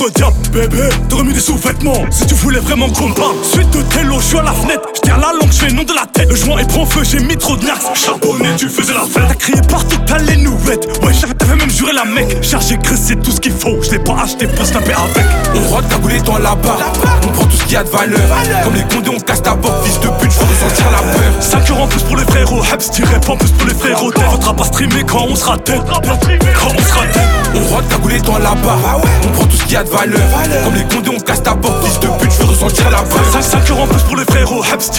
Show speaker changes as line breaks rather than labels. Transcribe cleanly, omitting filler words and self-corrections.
Diable, bébé, t'aurais mis des sous-vêtements si tu voulais vraiment qu'on me parle. Suite de télo, je suis à la fenêtre, je tire la langue, je fais nom de la tête. Le joint est prend feu, j'ai mis trop de nax. Charbonné, tu faisais la fête. T'as crié partout, t'as les nouvelles. Ouais, t'avais même juré la mec. Chargé, graisse, c'est tout ce qu'il faut. Je l'ai pas acheté pour se taper avec.
On rote cagoulé dans la barre, on prend tout ce qu'il y a de valeur. Comme les condés, on casse ta porte, fils de pute, faut ressentir la peur.
5 € en plus pour les frérots, Hebs, tirer pas en plus pour les frérots. Faudra pas streamer quand on sera tête. Quand on sera tête.
On rote cagoulé dans la barre, on prend tout ce qu'il y a de valeur. Comme les condés, on casse ta porte, fils de pute, je veux ressentir la peur.
5 € en plus pour les frérots, Hebs,